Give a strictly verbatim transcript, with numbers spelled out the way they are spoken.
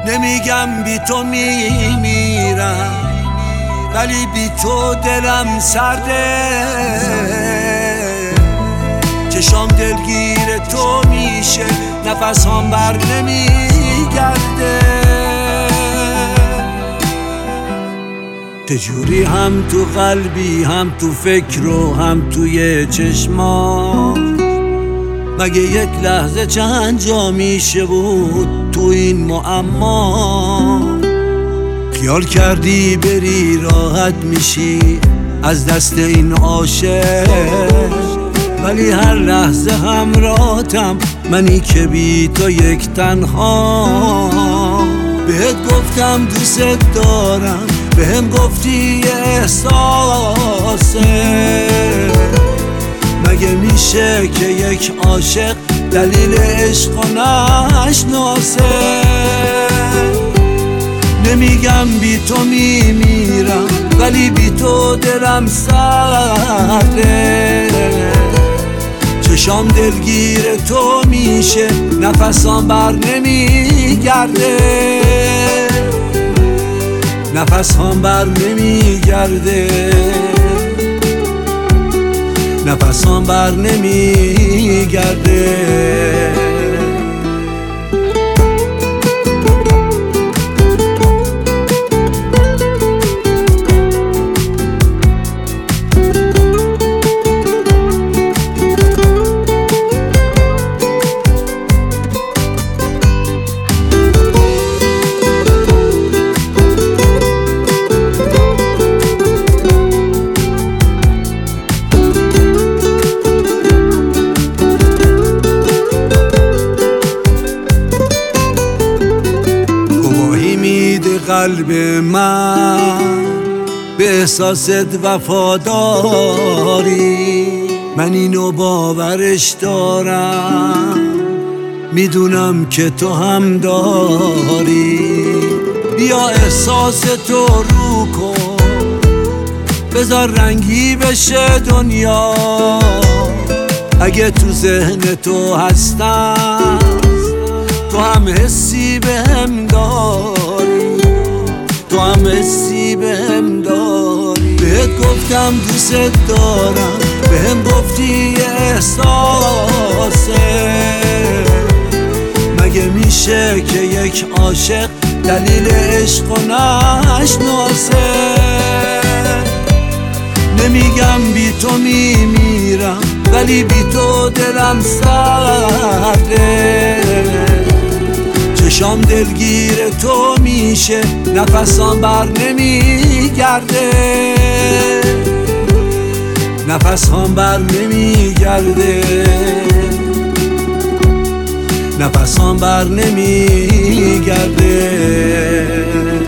نمیگم بی تو میمیرم، ولی بی تو دلم سرده. چشام دلگیر تو میشه، نفس هم بر نمیگرده. چجوری هم تو قلبی، هم تو فکر و هم توی چشما، مگه یک لحظه چند جا میشه بود تو این معما؟ خیال کردی بری راحت میشی از دست این عاشق، ولی هر لحظه همراهتم منی که بی تو یک تنها. بهت گفتم دوست دارم، بهم گفتی احساسه. مگه میشه که یک عاشق دلیل عشق و نشناسه؟ نمیگم بی تو میمیرم، ولی بی تو دلم سرده. چشام دلگیر تو میشه، نفسام بر نمیگرده. نفس هم بر نمیگرده. نفس هم بر نمیگرده. قلب من به احساست وفاداری، من اینو باورش دارم، میدونم که تو هم داری. بیا احساس تو رو کن، بذار رنگی بشه دنیا. اگه تو ذهن تو هستم، تو هم حسی بهم داری، تو هم حسی بهم داری. بهت گفتم دوست دارم، بهم گفتی احساسه. مگه میشه که یک عاشق دلیل عشق و نشناسه؟ نمیگم بی تو میمیرم، ولی بی تو دلم سرده. چشام دلگیر تو میشه، نفسام بر نمیگرده. نفس هم بر نمیگرده. نفس هم بر نمیگرده.